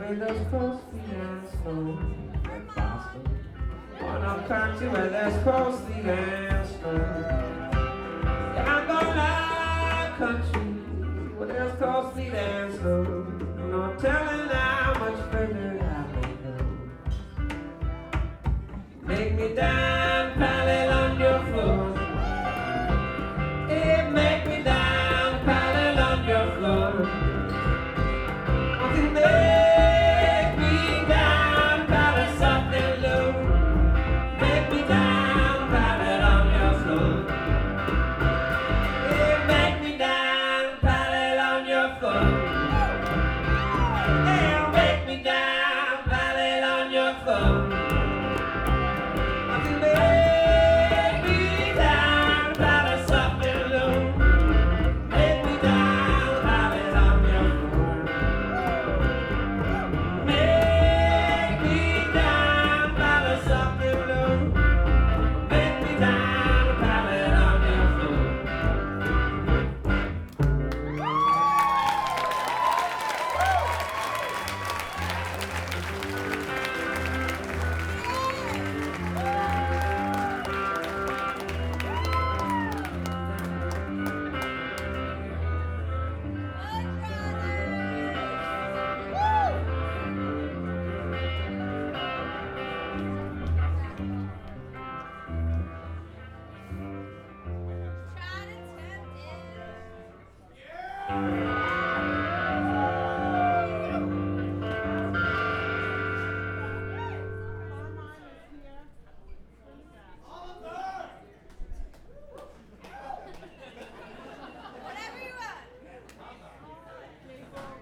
where those coasty and snow like Boston. Wanna country where there's coasty and snow. Yeah, I'm gonna country where there's coasty and snow. No telling how much further I may go. Make me down, pallet on your floor. It make me down, pallet on your floor. Make me down, pallet soft and low. Make me down, pallet on your floor. It make me down, pallet on your floor. Yeah, make me down, pallet on your floor.